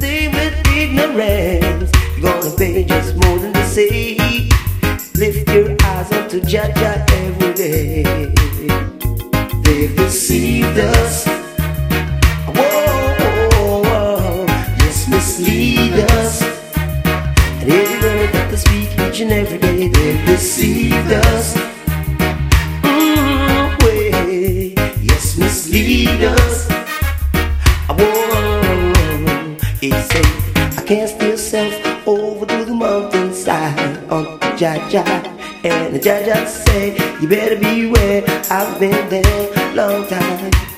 stay with ignorance. You're gonna pay just more than they say. Lift your eyes up to Jah Jah every day. They've deceived us. Whoa, just mislead us. And every word that they speak each and every day, they've deceived us. Way, yes, mislead us. Whoa, he said, I cast yourself over to the mountainside on Jah Jah. And Jah Jah say, you better beware, I've been there long time.